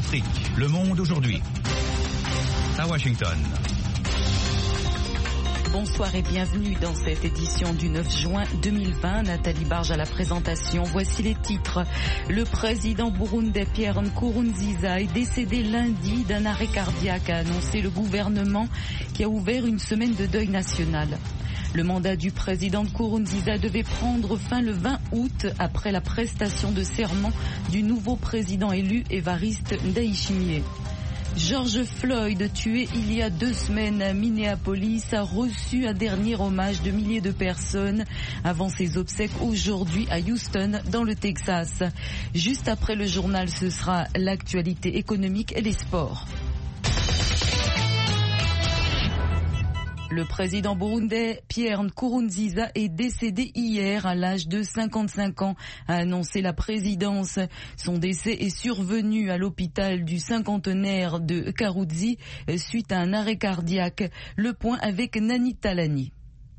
Afrique, Le Monde aujourd'hui. À Washington. Bonsoir et bienvenue dans cette édition du 9 juin 2020. Nathalie Barge à la présentation. Voici les titres. Le président burundais Pierre Nkurunziza est décédé lundi d'un arrêt cardiaque, a annoncé le gouvernement qui a ouvert une semaine de deuil national. Le mandat du président Nkurunziza devait prendre fin le 20 août après la prestation de serment du nouveau président élu Evariste Ndayishimiye. George Floyd, tué il y a 2 semaines à Minneapolis, a reçu un dernier hommage de milliers de personnes avant ses obsèques aujourd'hui à Houston, dans le Texas. Juste après le journal, ce sera l'actualité économique et les sports. Le président burundais Pierre Nkurunziza est décédé hier à l'âge de 55 ans, a annoncé la présidence. Son décès est survenu à l'hôpital du cinquantenaire de Karuzi suite à un arrêt cardiaque. Le point avec Nani Talani.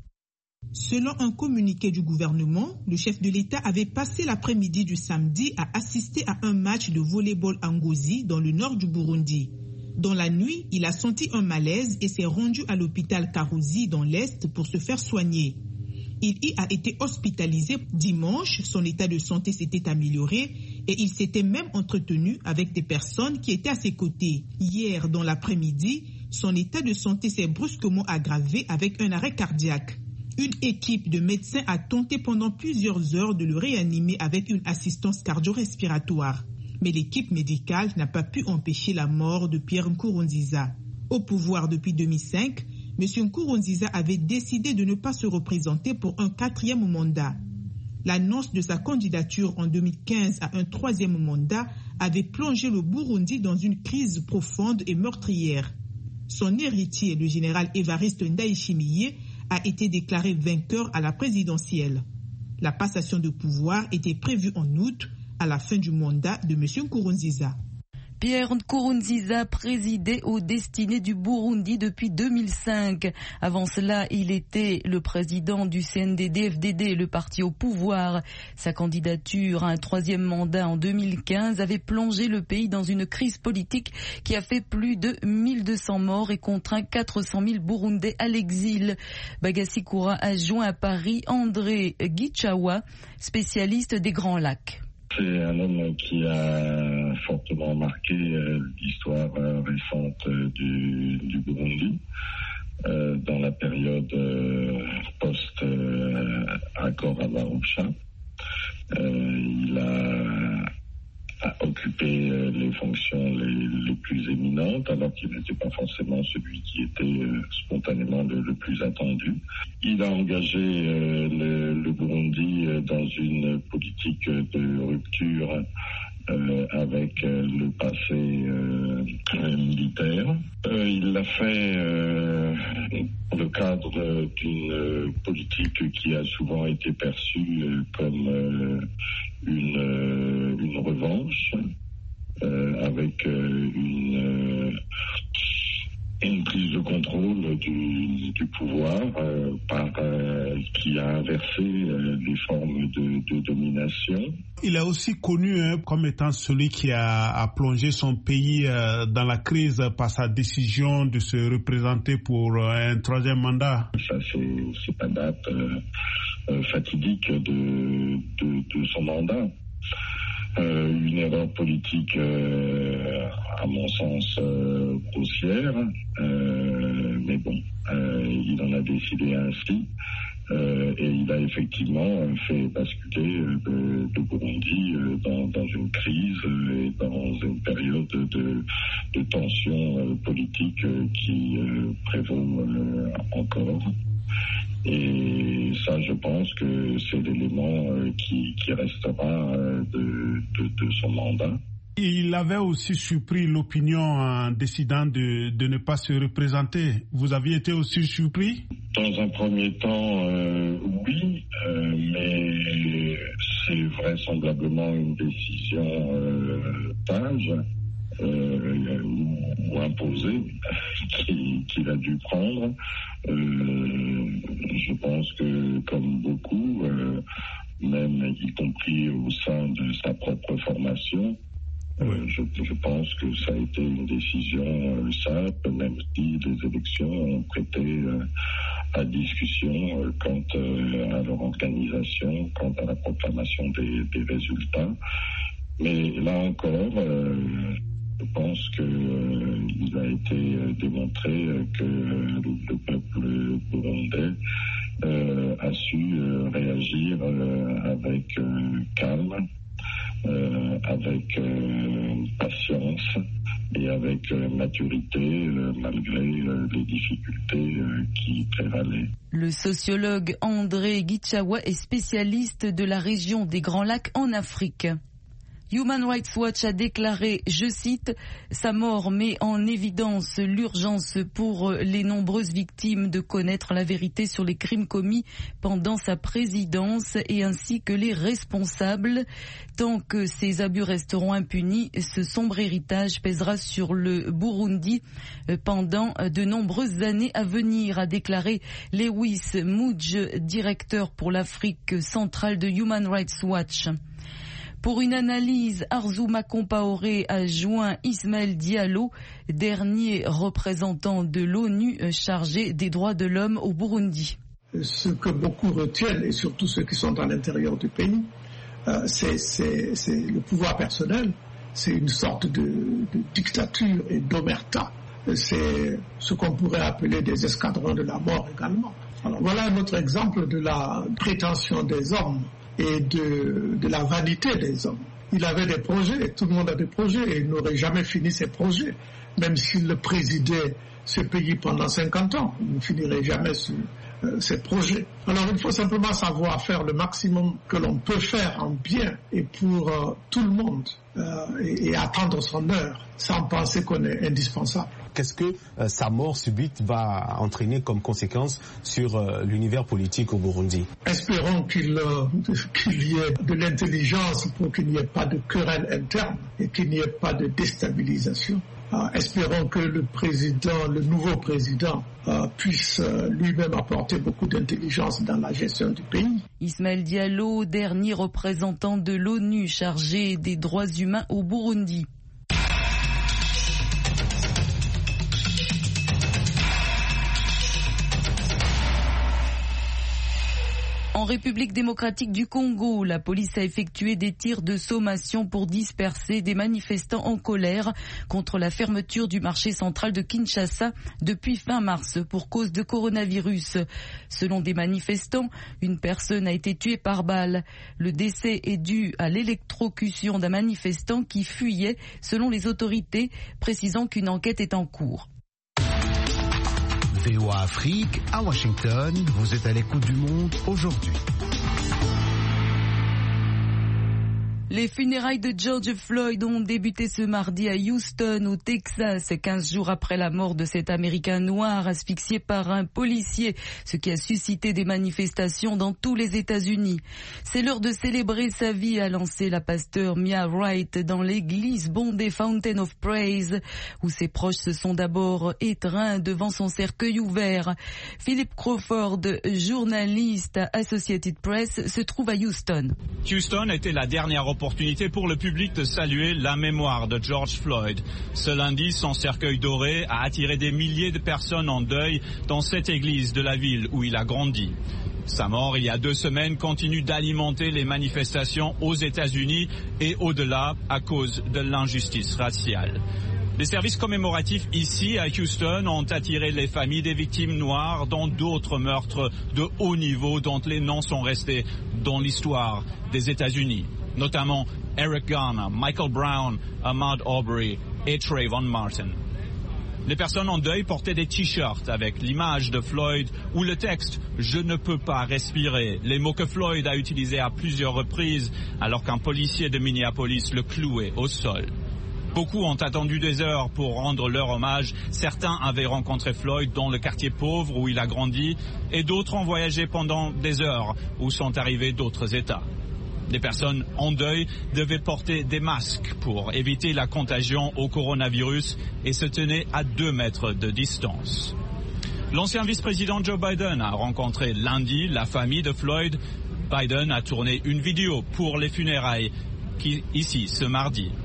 Selon un communiqué du gouvernement, le chef de l'État avait passé l'après-midi du samedi à assister à un match de volley-ball à Ngozi dans le nord du Burundi. Dans la nuit, il a senti un malaise et s'est rendu à l'hôpital Karuzi dans l'Est pour se faire soigner. Il y a été hospitalisé dimanche, son état de santé s'était amélioré et il s'était même entretenu avec des personnes qui étaient à ses côtés. Hier, dans l'après-midi, son état de santé s'est brusquement aggravé avec un arrêt cardiaque. Une équipe de médecins a tenté pendant plusieurs heures de le réanimer avec une assistance cardio-respiratoire. Mais l'équipe médicale n'a pas pu empêcher la mort de Pierre Nkurunziza. Au pouvoir depuis 2005, M. Nkurunziza avait décidé de ne pas se représenter pour un 4e mandat. L'annonce de sa candidature en 2015 à un 3e mandat avait plongé le Burundi dans une crise profonde et meurtrière. Son héritier, le général Evariste Ndayishimiye, a été déclaré vainqueur à la présidentielle. La passation de pouvoir était prévue en août, à la fin du mandat de M. Nkurunziza. Pierre Nkurunziza présidait aux destinées du Burundi depuis 2005. Avant cela, il était le président du CNDD-FDD, le parti au pouvoir. Sa candidature à un 3e mandat en 2015 avait plongé le pays dans une crise politique qui a fait plus de 1200 morts et contraint 400 000 Burundais à l'exil. Bagasikura adjoint à Paris, André Gichawa, spécialiste des Grands Lacs. C'est un homme qui a fortement marqué l'histoire récente du Burundi dans la période post-accord à Arusha. Il a occupé les fonctions les plus éminentes, alors qu'il n'était pas forcément celui qui était spontanément le plus attendu. Il a engagé le Burundi dans une politique de rupture avec le passé militaire. Il l'a fait dans le cadre d'une politique qui a souvent été perçue comme une revanche, avec une prise de contrôle du pouvoir qui a inversé les formes de domination. Il est aussi connu comme étant celui qui a plongé son pays dans la crise par sa décision de se représenter pour un 3e mandat. Ça, c'est pas date fatidique de son mandat. Une erreur politique, à mon sens, grossière, mais bon, il en a décidé ainsi, et il a effectivement fait basculer le Burundi dans une crise et dans une période de tension politique qui prévaut encore. Et ça, je pense que c'est l'élément qui restera de son mandat. Il avait aussi surpris l'opinion en décidant de ne pas se représenter. Vous aviez été aussi surpris? Dans un premier temps, oui, mais c'est vraisemblablement une décision sage ou imposée qu'il a dû prendre. Je pense que, comme beaucoup, même y compris au sein de sa propre formation, Je pense que ça a été une décision simple, même si les élections ont prêté à discussion quant à leur organisation, quant à la proclamation des résultats. Mais là encore, je pense qu'il a été démontré que le peuple burundais a su réagir avec calme, avec patience et avec maturité, malgré les difficultés qui prévalaient. Le sociologue André Gichawa est spécialiste de la région des Grands Lacs en Afrique. Human Rights Watch a déclaré, je cite, « Sa mort met en évidence l'urgence pour les nombreuses victimes de connaître la vérité sur les crimes commis pendant sa présidence et ainsi que les responsables. Tant que ces abus resteront impunis, ce sombre héritage pèsera sur le Burundi pendant de nombreuses années à venir », a déclaré Lewis Mudge, directeur pour l'Afrique centrale de Human Rights Watch. Pour une analyse, Arzouma Compaoré a joint Ismaël Diallo, dernier représentant de l'ONU chargé des droits de l'homme au Burundi. Ce que beaucoup retiennent, et surtout ceux qui sont à l'intérieur du pays, c'est le pouvoir personnel, c'est une sorte de dictature et d'omerta. C'est ce qu'on pourrait appeler des escadrons de la mort également. Alors voilà un autre exemple de la prétention des hommes et de la vanité des hommes. Il avait des projets, tout le monde a des projets, et il n'aurait jamais fini ses projets. Même s'il le présidait ce pays pendant 50 ans, il ne finirait jamais ses projets. Alors il faut simplement savoir faire le maximum que l'on peut faire en bien et pour tout le monde, et attendre son heure, sans penser qu'on est indispensable. Qu'est-ce que sa mort subite va entraîner comme conséquence sur l'univers politique au Burundi? Espérons qu'il y ait de l'intelligence pour qu'il n'y ait pas de querelle interne et qu'il n'y ait pas de déstabilisation. Espérons que le nouveau président, puisse lui-même apporter beaucoup d'intelligence dans la gestion du pays. Ismaël Diallo, dernier représentant de l'ONU chargé des droits humains au Burundi. En République démocratique du Congo, la police a effectué des tirs de sommation pour disperser des manifestants en colère contre la fermeture du marché central de Kinshasa depuis fin mars pour cause de coronavirus. Selon des manifestants, une personne a été tuée par balle. Le décès est dû à l'électrocution d'un manifestant qui fuyait, selon les autorités, précisant qu'une enquête est en cours. VOA Afrique, à Washington, vous êtes à l'écoute du monde aujourd'hui. Les funérailles de George Floyd ont débuté ce mardi à Houston, au Texas, 15 jours après la mort de cet Américain noir asphyxié par un policier, ce qui a suscité des manifestations dans tous les États-Unis. C'est l'heure de célébrer sa vie, a lancé la pasteur Mia Wright dans l'église bondée Fountain of Praise, où ses proches se sont d'abord étreints devant son cercueil ouvert. Philip Crawford, journaliste à Associated Press, se trouve à Houston. Houston était la dernière opportunité pour le public de saluer la mémoire de George Floyd. Ce lundi, son cercueil doré a attiré des milliers de personnes en deuil dans cette église de la ville où il a grandi. Sa mort, il y a 2 semaines, continue d'alimenter les manifestations aux États-Unis et au-delà à cause de l'injustice raciale. Les services commémoratifs ici à Houston ont attiré les familles des victimes noires dans d'autres meurtres de haut niveau dont les noms sont restés dans l'histoire des États-Unis. Notamment Eric Garner, Michael Brown, Ahmaud Arbery et Trayvon Martin. Les personnes en deuil portaient des t-shirts avec l'image de Floyd ou le texte « Je ne peux pas respirer », les mots que Floyd a utilisés à plusieurs reprises alors qu'un policier de Minneapolis le clouait au sol. Beaucoup ont attendu des heures pour rendre leur hommage. Certains avaient rencontré Floyd dans le quartier pauvre où il a grandi et d'autres ont voyagé pendant des heures où sont arrivés d'autres États. Les personnes en deuil devaient porter des masques pour éviter la contagion au coronavirus et se tenaient à 2 mètres de distance. L'ancien vice-président Joe Biden a rencontré lundi la famille de Floyd. Biden a tourné une vidéo pour les funérailles ici ce mardi.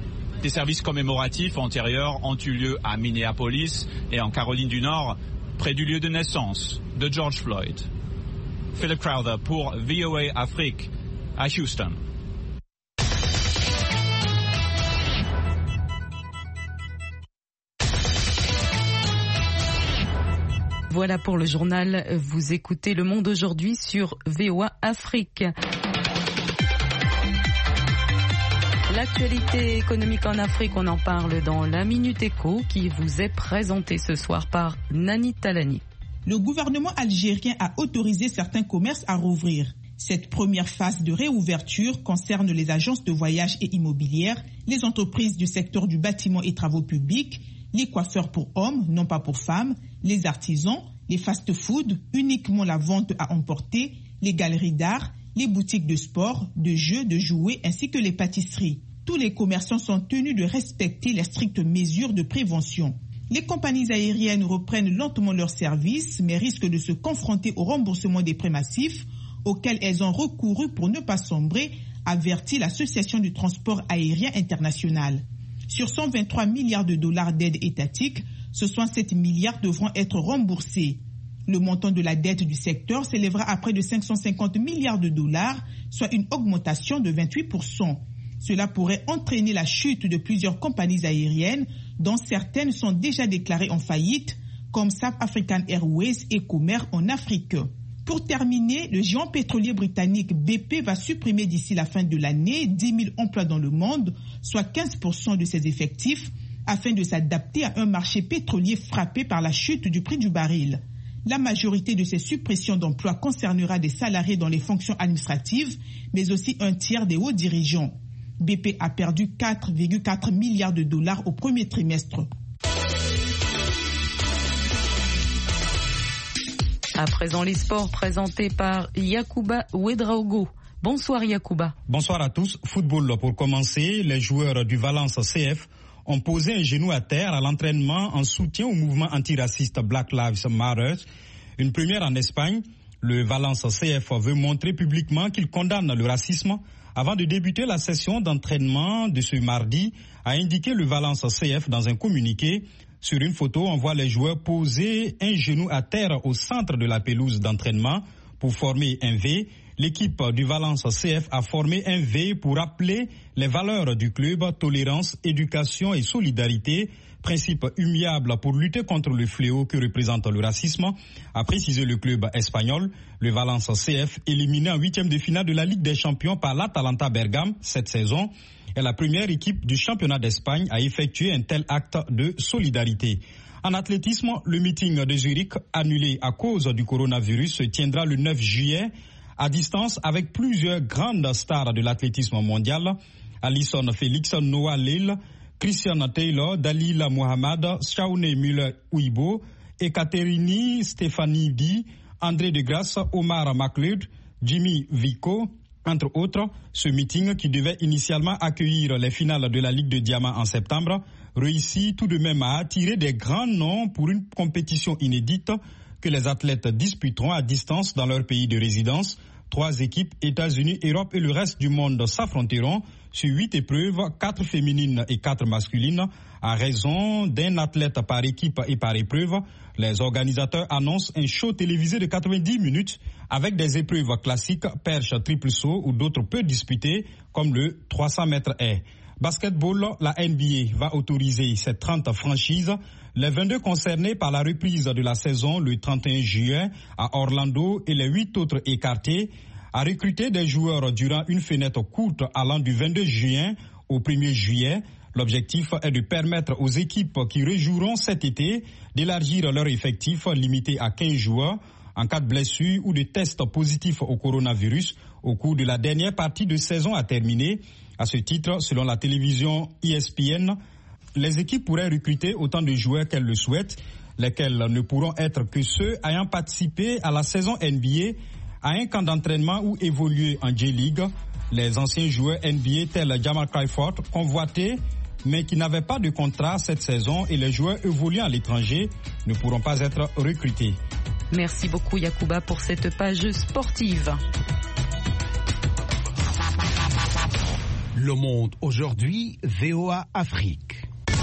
Des services commémoratifs antérieurs ont eu lieu à Minneapolis et en Caroline du Nord, près du lieu de naissance de George Floyd. Philip Crowther pour VOA Afrique à Houston. Voilà pour le journal. Vous écoutez Le Monde aujourd'hui sur VOA Afrique. L'actualité économique en Afrique, on en parle dans la Minute Éco qui vous est présentée ce soir par Nani Talani. Le gouvernement algérien a autorisé certains commerces à rouvrir. Cette première phase de réouverture concerne les agences de voyage et immobilières, les entreprises du secteur du bâtiment et travaux publics, les coiffeurs pour hommes, non pas pour femmes, les artisans, les fast-food, uniquement la vente à emporter, les galeries d'art, les boutiques de sport, de jeux, de jouets ainsi que les pâtisseries. Tous les commerçants sont tenus de respecter les strictes mesures de prévention. Les compagnies aériennes reprennent lentement leurs services mais risquent de se confronter au remboursement des prêts massifs auxquels elles ont recouru pour ne pas sombrer, avertit l'Association du transport aérien international. Sur 123 milliards de dollars d'aide étatique, 67 milliards devront être remboursés. Le montant de la dette du secteur s'élèvera à près de 550 milliards de dollars, soit une augmentation de 28%. Cela pourrait entraîner la chute de plusieurs compagnies aériennes, dont certaines sont déjà déclarées en faillite, comme South African Airways et Comer en Afrique. Pour terminer, le géant pétrolier britannique BP va supprimer d'ici la fin de l'année 10 000 emplois dans le monde, soit 15% de ses effectifs, afin de s'adapter à un marché pétrolier frappé par la chute du prix du baril. La majorité de ces suppressions d'emplois concernera des salariés dans les fonctions administratives, mais aussi un tiers des hauts dirigeants. BP a perdu 4,4 milliards de dollars au premier trimestre. À présent, les sports présentés par Yacouba Ouedraogo. Bonsoir Yacouba. Bonsoir à tous. Football pour commencer. Les joueurs du Valence CF ont posé un genou à terre à l'entraînement en soutien au mouvement antiraciste Black Lives Matter. Une première en Espagne. Le Valence CF veut montrer publiquement qu'il condamne le racisme. Avant de débuter la session d'entraînement de ce mardi, a indiqué le Valence CF dans un communiqué. Sur une photo, on voit les joueurs poser un genou à terre au centre de la pelouse d'entraînement pour former un V. L'équipe du Valence CF a formé un V pour rappeler les valeurs du club, tolérance, éducation et solidarité, principe immuable pour lutter contre le fléau que représente le racisme, a précisé le club espagnol. Le Valence CF, éliminé en huitième de finale de la Ligue des Champions par l'Atalanta Bergame cette saison, est la première équipe du championnat d'Espagne à effectuer un tel acte de solidarité. En athlétisme, le meeting de Zurich, annulé à cause du coronavirus, se tiendra le 9 juillet à distance avec plusieurs grandes stars de l'athlétisme mondial. Alison Félix, Noah Lille, Christian Taylor, Dalila Mohamed, Shaune Muller-Uibo, Ekaterini Stefanidi, André de Grasse, Omar McLeod, Jimmy Vico, entre autres. Ce meeting, qui devait initialement accueillir les finales de la Ligue de Diamant en septembre, réussit tout de même à attirer des grands noms pour une compétition inédite que les athlètes disputeront à distance dans leur pays de résidence. 3 équipes, États-Unis, Europe et le reste du monde, s'affronteront sur 8 épreuves, 4 féminines et 4 masculines, à raison d'un athlète par équipe et par épreuve. Les organisateurs annoncent un show télévisé de 90 minutes avec des épreuves classiques, perche, triple saut ou d'autres peu disputées comme le 300 mètres haies. Basketball, la NBA va autoriser ces 30 franchises. Les 22 concernés par la reprise de la saison le 31 juillet à Orlando et les 8 autres écartés à recruter des joueurs durant une fenêtre courte allant du 22 juin au 1er juillet. L'objectif est de permettre aux équipes qui rejoueront cet été d'élargir leur effectif limité à 15 joueurs en cas de blessure ou de test positif au coronavirus au cours de la dernière partie de saison à terminer. À ce titre, selon la télévision ESPN, les équipes pourraient recruter autant de joueurs qu'elles le souhaitent, lesquels ne pourront être que ceux ayant participé à la saison NBA, à un camp d'entraînement ou évolué en J-League. Les anciens joueurs NBA tels Jamal Crawford, convoités, mais qui n'avaient pas de contrat cette saison, et les joueurs évoluant à l'étranger ne pourront pas être recrutés. Merci beaucoup Yacouba pour cette page sportive. Le Monde aujourd'hui, VOA Afrique.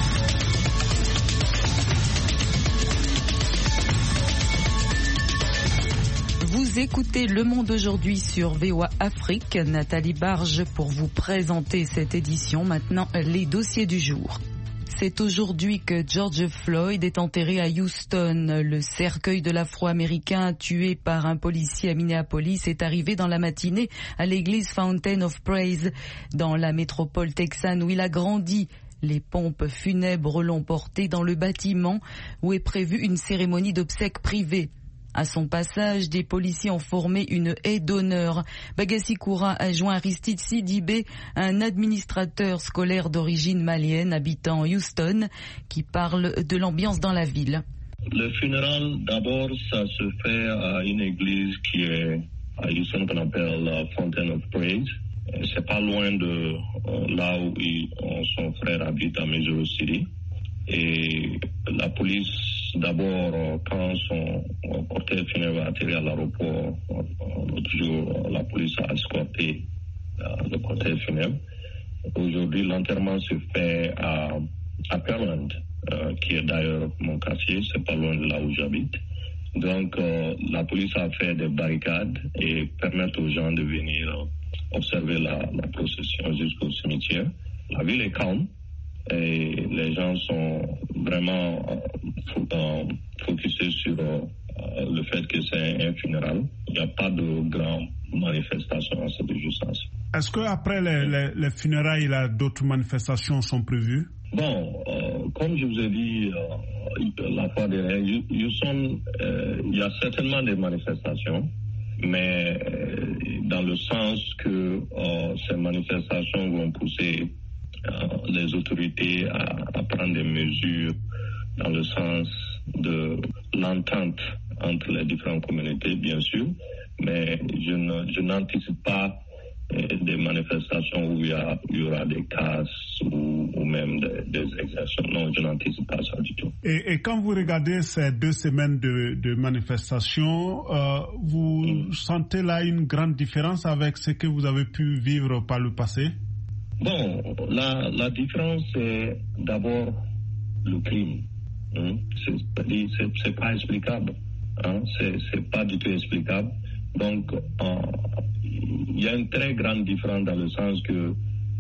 Vous écoutez Le Monde aujourd'hui sur VOA Afrique. Nathalie Barge pour vous présenter cette édition. Maintenant, les dossiers du jour. C'est aujourd'hui que George Floyd est enterré à Houston. Le cercueil de l'Afro-Américain tué par un policier à Minneapolis est arrivé dans la matinée à l'église Fountain of Praise dans la métropole texane où il a grandi. Les pompes funèbres l'ont porté dans le bâtiment où est prévue une cérémonie d'obsèques privée. À son passage, des policiers ont formé une haie d'honneur. Bagassi Koura a joint Aristide Sidibé, un administrateur scolaire d'origine malienne habitant Houston, qui parle de l'ambiance dans la ville. Le funérail, d'abord, ça se fait à une église qui est à Houston qu'on appelle Fountain of Praise. C'est pas loin de là où son frère habite à Missouri City. Et la police, d'abord, quand son cortège funèbre a atterri à l'aéroport, l'autre jour, la police a escorté le cortège funèbre. Aujourd'hui, l'enterrement se fait à Pearland, qui est d'ailleurs mon quartier, c'est pas loin de là où j'habite. Donc, la police a fait des barricades et permettre aux gens de venir observer la procession jusqu'au cimetière. La ville est calme. Et les gens sont vraiment focusés sur le fait que c'est un funérail. Il n'y a pas de grandes manifestations à cette urgence. Est-ce qu'après les funérailles, d'autres manifestations sont prévues? Bon, comme je vous ai dit la fois dernière, Houston, il y a certainement des manifestations, mais dans le sens que ces manifestations vont pousser les autorités à prendre des mesures dans le sens de l'entente entre les différentes communautés, bien sûr, mais je n'anticipe pas des manifestations où il y aura des casses ou même des exactions. Non, je n'anticipe pas ça du tout. Et quand vous regardez ces 2 semaines de manifestations, vous sentez là une grande différence avec ce que vous avez pu vivre par le passé? Bon, la différence, c'est d'abord le crime. C'est pas explicable. C'est pas du tout explicable. Donc, il y a une très grande différence dans le sens que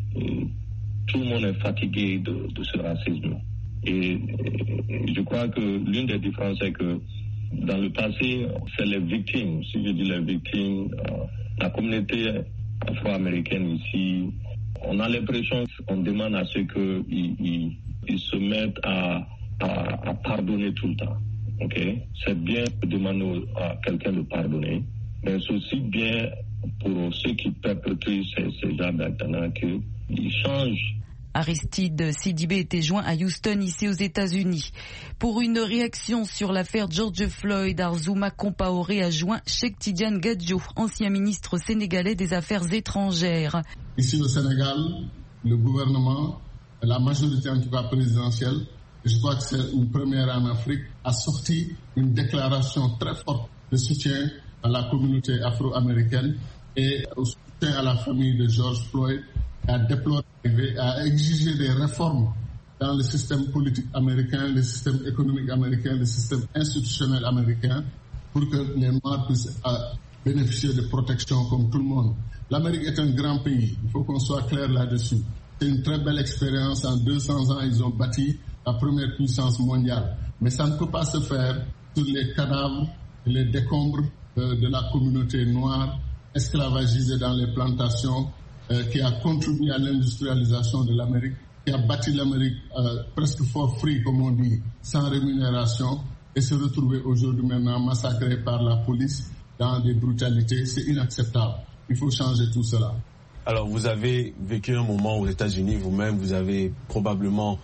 tout le monde est fatigué de ce racisme. Et je crois que l'une des différences, c'est que dans le passé, c'est les victimes. Si je dis les victimes, la communauté afro-américaine ici, on a l'impression qu'on demande à ceux qu'ils se mettent à pardonner tout le temps. Okay? C'est bien de demander à quelqu'un de pardonner, mais c'est aussi bien pour ceux qui perpétuent ces genres d'actes-là qu'ils changent. Aristide Sidibé était joint à Houston, ici aux États-Unis. Pour une réaction sur l'affaire George Floyd, Arzouma Compaoré a joint Cheikh Tidiane Gadio, ancien ministre sénégalais des Affaires étrangères. Ici au Sénégal, le gouvernement, la majorité en tout cas présidentielle, je crois que c'est une première en Afrique, a sorti une déclaration très forte de soutien à la communauté afro-américaine et au soutien à la famille de George Floyd, a déploré, a exigé des réformes dans le système politique américain, le système économique américain, le système institutionnel américain, pour que les Noirs puissent bénéficier de protection comme tout le monde. L'Amérique est un grand pays, il faut qu'on soit clair là-dessus. C'est une très belle expérience. En 200 ans, ils ont bâti la première puissance mondiale. Mais ça ne peut pas se faire sur les cadavres et les décombres de la communauté noire esclavagisée dans les plantations, qui a contribué à l'industrialisation de l'Amérique, qui a bâti l'Amérique presque for free, comme on dit, sans rémunération, et se retrouver aujourd'hui maintenant massacré par la police dans des brutalités. C'est inacceptable. Il faut changer tout cela. Alors, vous avez vécu un moment aux États-Unis vous-même, vous avez probablement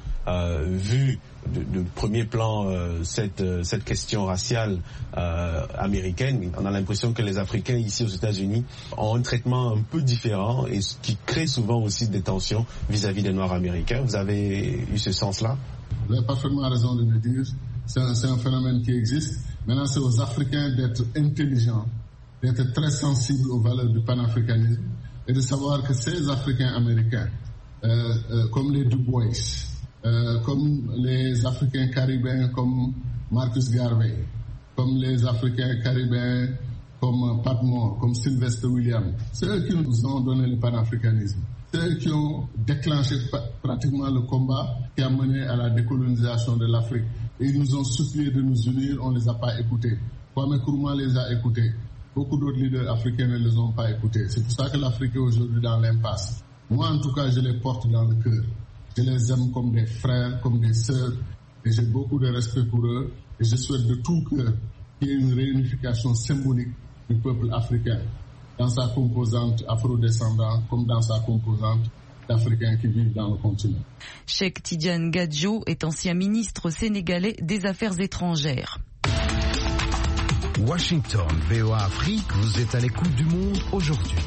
vu de premier plan cette question raciale américaine. On a l'impression que les Africains ici aux États-Unis ont un traitement un peu différent et ce qui crée souvent aussi des tensions vis-à-vis des Noirs américains. Vous avez eu ce sens-là? Vous avez parfaitement raison de le dire. C'est un phénomène qui existe. Maintenant, c'est aux Africains d'être intelligents, d'être très sensibles aux valeurs du panafricanisme et de savoir que ces Africains américains comme les Du Bois, comme les Africains caribéens comme Marcus Garvey, comme les Africains caribéens comme Pat Moore, comme Sylvester Williams. C'est eux qui nous ont donné le panafricanisme. C'est eux qui ont déclenché pratiquement le combat qui a mené à la décolonisation de l'Afrique. Et ils nous ont supplié de nous unir, on ne les a pas écoutés. Kwame Nkrumah les a écoutés. Beaucoup d'autres leaders africains ne les ont pas écoutés. C'est pour ça que l'Afrique est aujourd'hui dans l'impasse. Moi, en tout cas, je les porte dans le cœur. Je les aime comme des frères, comme des sœurs. Et j'ai beaucoup de respect pour eux. Et je souhaite de tout cœur qu'il y ait une réunification symbolique du peuple africain, dans sa composante afro-descendante comme dans sa composante d'Africains qui vivent dans le continent. Cheikh Tidiane Gadio est ancien ministre sénégalais des Affaires étrangères. Washington, VOA Afrique, vous êtes à l'écoute du monde aujourd'hui.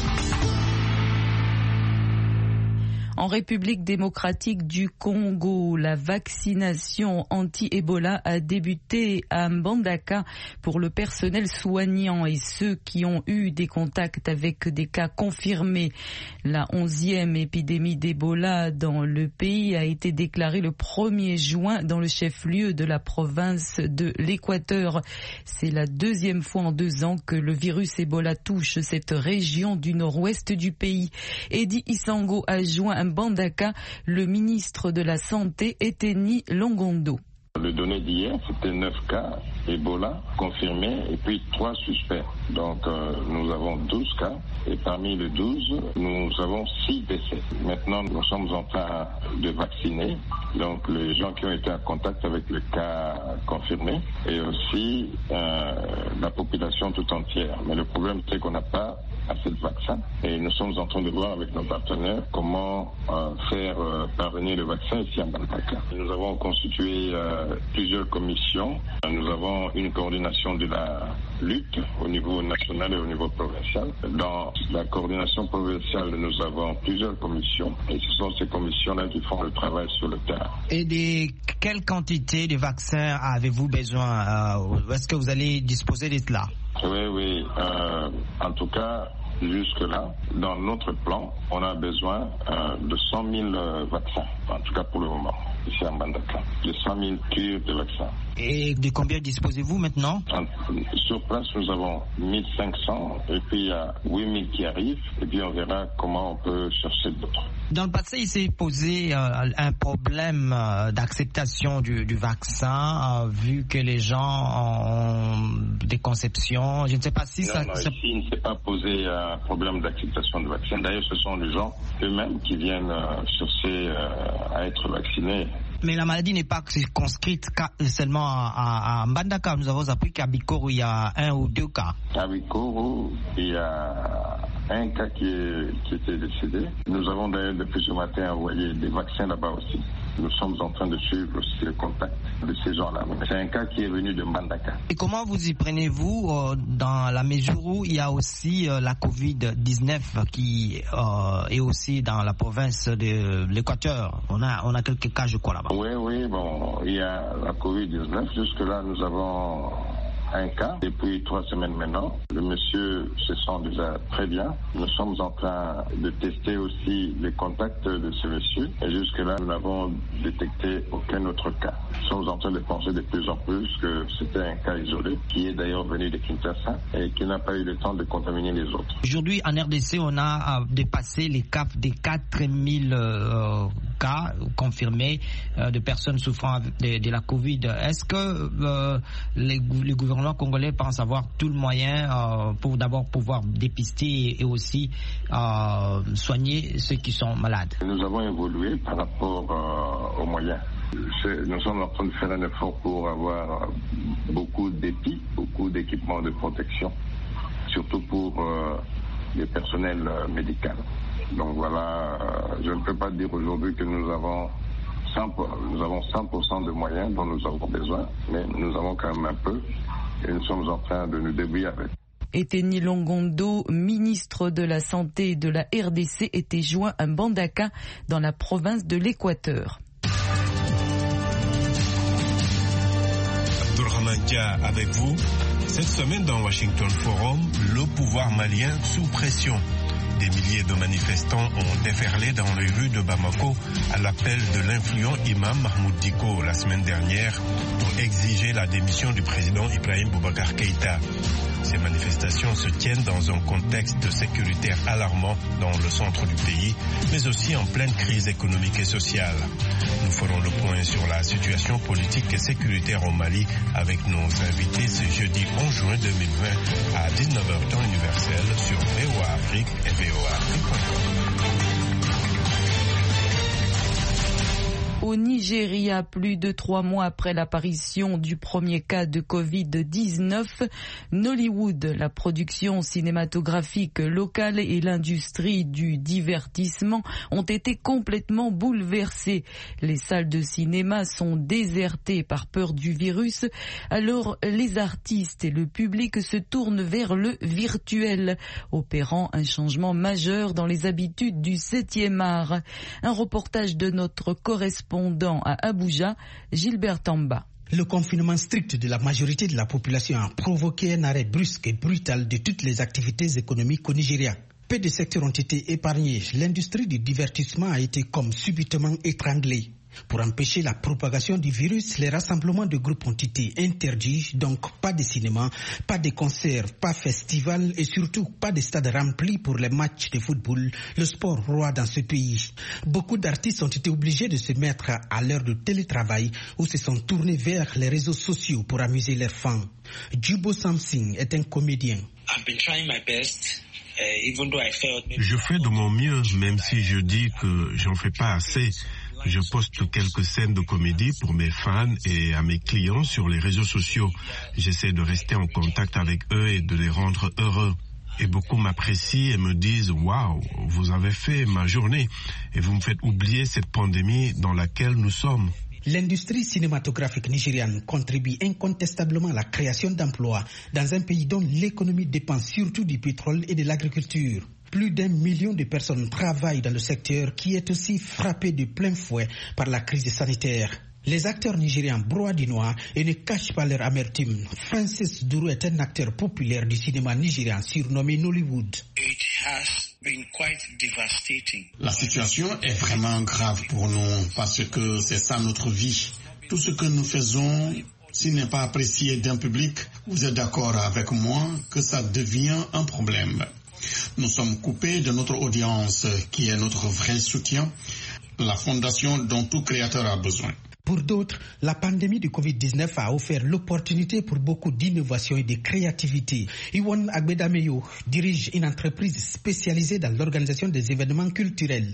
En République démocratique du Congo, la vaccination anti-Ebola a débuté à Mbandaka pour le personnel soignant et ceux qui ont eu des contacts avec des cas confirmés. La 11e épidémie d'Ebola dans le pays a été déclarée le 1er juin dans le chef-lieu de la province de l'Équateur. C'est la 2e fois en 2 ans que le virus Ebola touche cette région du nord-ouest du pays. Eddie Isango a joint à Mbandaka le ministre de la Santé, Eteni Longondo. Les données d'hier, c'était 9 cas Ebola confirmés et puis 3 suspects. Donc nous avons 12 cas et parmi les 12, nous avons 6 décès. Maintenant, nous sommes en train de vacciner donc les gens qui ont été en contact avec le cas confirmé et aussi la population tout entière. Mais le problème, c'est qu'on n'a pas assez de vaccins et nous sommes en train de voir avec nos partenaires comment faire parvenir le vaccin ici à Mbandaka. Nous avons constitué plusieurs commissions. Nous avons une coordination de la lutte au niveau national et au niveau provincial. Dans la coordination provinciale, nous avons plusieurs commissions et ce sont ces commissions-là qui font le travail sur le terrain. Et de quelle quantité de vaccins avez-vous besoin? Est-ce que vous allez disposer de cela? Oui. En tout cas, jusque-là, dans notre plan, on a besoin de 100 000 vaccins, en tout cas pour le moment, ici à Mbandaka, de 100 000 cures de vaccins. Et de combien disposez-vous maintenant? Sur place, nous avons 1500 et puis il y a 8000 qui arrivent et puis on verra comment on peut chercher d'autres. Dans le passé, il s'est posé un problème d'acceptation du vaccin vu que les gens ont des conceptions. Je ne sais pas si non, ici, il ne s'est pas posé un problème d'acceptation du vaccin. D'ailleurs, ce sont les gens eux-mêmes qui viennent chercher à être vaccinés. Mais la maladie n'est pas circonscrite seulement à Mbandaka. Nous avons appris qu'à Bikoro, il y a 1 ou 2 cas. À Bikoro, il y a un cas qui était décédé. Nous avons d'ailleurs depuis ce matin envoyé des vaccins là-bas aussi. Nous sommes en train de suivre aussi le contact de ces gens-là. C'est un cas qui est venu de Mbandaka. Et comment vous y prenez-vous dans la mesure où il y a aussi la Covid-19 qui est aussi dans la province de l'Équateur? On a quelques cas, je crois, là-bas. Oui, bon, il y a la Covid-19. Jusque-là, nous avons un cas depuis 3 semaines maintenant. Le monsieur se sent déjà très bien. Nous sommes en train de tester aussi les contacts de ce monsieur. Et jusque-là, nous n'avons détecté aucun autre cas. Nous sommes en train de penser de plus en plus que c'était un cas isolé, qui est d'ailleurs venu de Kinshasa et qui n'a pas eu le temps de contaminer les autres. Aujourd'hui, en RDC, on a dépassé les caps des 4000 cas confirmés de personnes souffrant de la Covid. Est-ce que les gouvernements congolais pensent avoir tout le moyen pour d'abord pouvoir dépister et aussi soigner ceux qui sont malades? Nous avons évolué par rapport aux moyens. Nous sommes en train de faire un effort pour avoir beaucoup d'épis, beaucoup d'équipements de protection, surtout pour les personnels médicaux. Donc voilà, je ne peux pas dire aujourd'hui que nous avons 100% de moyens dont nous avons besoin, mais nous avons quand même un peu et nous sommes en train de nous débrouiller avec. Eteni Longondo, ministre de la Santé de la RDC, était joint à Mbandaka dans la province de l'Équateur. Abdulrahman Dia avec vous. Cette semaine dans Washington Forum, le pouvoir malien sous pression. Des milliers de manifestants ont déferlé dans les rues de Bamako à l'appel de l'influent imam Mahmoud Dicko la semaine dernière pour exiger la démission du président Ibrahim Boubacar Keïta. Ces manifestations se tiennent dans un contexte sécuritaire alarmant dans le centre du pays, mais aussi en pleine crise économique et sociale. Nous ferons le point sur la situation politique et sécuritaire au Mali avec nos invités ce jeudi 11 juin 2020 à 19h temps universel sur VOA Afrique et voaafrique.com. Au Nigeria, plus de 3 mois après l'apparition du premier cas de Covid-19, Nollywood, la production cinématographique locale et l'industrie du divertissement ont été complètement bouleversées. Les salles de cinéma sont désertées par peur du virus, alors les artistes et le public se tournent vers le virtuel, opérant un changement majeur dans les habitudes du 7e art. Un reportage de notre correspondant à Abuja, Gilbert Tamba. Le confinement strict de la majorité de la population a provoqué un arrêt brusque et brutal de toutes les activités économiques au Nigeria. Peu de secteurs ont été épargnés. L'industrie du divertissement a été comme subitement étranglée. Pour empêcher la propagation du virus, les rassemblements de groupes ont été interdits, donc pas de cinéma, pas de concerts, pas de festivals et surtout pas de stades remplis pour les matchs de football, le sport roi dans ce pays. Beaucoup d'artistes ont été obligés de se mettre à l'heure de télétravail ou se sont tournés vers les réseaux sociaux pour amuser leurs fans. Jubo Samsing est un comédien. Je fais de mon mieux, même si je dis que j'en fais pas assez. Je poste quelques scènes de comédie pour mes fans et à mes clients sur les réseaux sociaux. J'essaie de rester en contact avec eux et de les rendre heureux. Et beaucoup m'apprécient et me disent « Waouh, vous avez fait ma journée et vous me faites oublier cette pandémie dans laquelle nous sommes. » L'industrie cinématographique nigériane contribue incontestablement à la création d'emplois dans un pays dont l'économie dépend surtout du pétrole et de l'agriculture. Plus d'1 million de personnes travaillent dans le secteur qui est aussi frappé de plein fouet par la crise sanitaire. Les acteurs nigérians broient du noir et ne cachent pas leur amertume. Francis Duru est un acteur populaire du cinéma nigérian surnommé Nollywood. La situation est vraiment grave pour nous parce que c'est ça notre vie. Tout ce que nous faisons, s'il n'est pas apprécié d'un public, vous êtes d'accord avec moi que ça devient un problème. Nous sommes coupés de notre audience qui est notre vrai soutien, la fondation dont tout créateur a besoin. Pour d'autres, la pandémie du Covid-19 a offert l'opportunité pour beaucoup d'innovation et de créativité. Iwan Agbedameyo dirige une entreprise spécialisée dans l'organisation des événements culturels.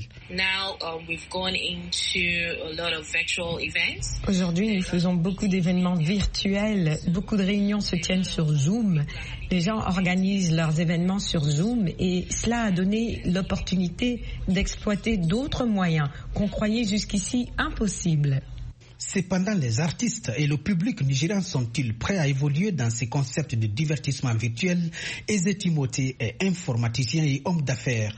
Aujourd'hui, nous faisons beaucoup d'événements virtuels. Beaucoup de réunions se tiennent sur Zoom. Les gens organisent leurs événements sur Zoom et cela a donné l'opportunité d'exploiter d'autres moyens qu'on croyait jusqu'ici impossibles. Cependant, les artistes et le public nigérian sont-ils prêts à évoluer dans ces concepts de divertissement virtuel? Eze Timothée est informaticien et homme d'affaires.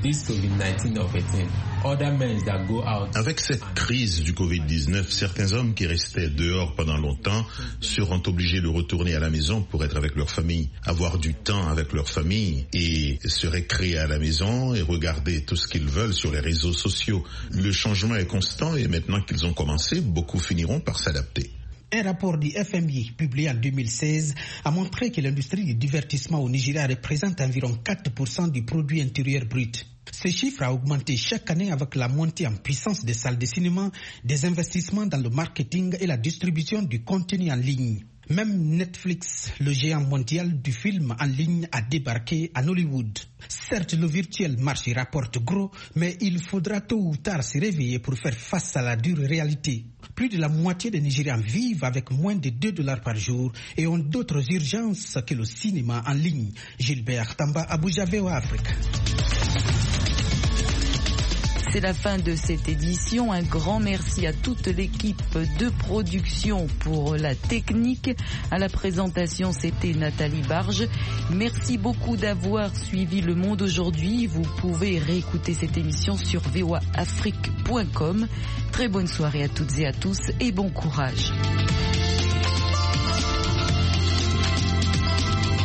Avec cette crise du Covid-19, certains hommes qui restaient dehors pendant longtemps seront obligés de retourner à la maison pour être avec leur famille, avoir du temps avec leur famille et se récréer à la maison et regarder tout ce qu'ils veulent sur les réseaux sociaux. Le changement est constant et maintenant qu'ils ont commencé, beaucoup finiront par s'adapter. Un rapport du FMI publié en 2016 a montré que l'industrie du divertissement au Nigeria représente environ 4% du produit intérieur brut. Ce chiffre a augmenté chaque année avec la montée en puissance des salles de cinéma, des investissements dans le marketing et la distribution du contenu en ligne. Même Netflix, le géant mondial du film en ligne, a débarqué à Hollywood. Certes, le virtuel marché rapporte gros, mais il faudra tôt ou tard se réveiller pour faire face à la dure réalité. Plus de la moitié des Nigérians vivent avec moins de $2 par jour et ont d'autres urgences que le cinéma en ligne. Gilbert Tamba, Abuja, VOA Afrique. C'est la fin de cette édition. Un grand merci à toute l'équipe de production pour la technique. À la présentation, c'était Nathalie Barge. Merci beaucoup d'avoir suivi Le Monde aujourd'hui. Vous pouvez réécouter cette émission sur voaafrique.com. Très bonne soirée à toutes et à tous et bon courage.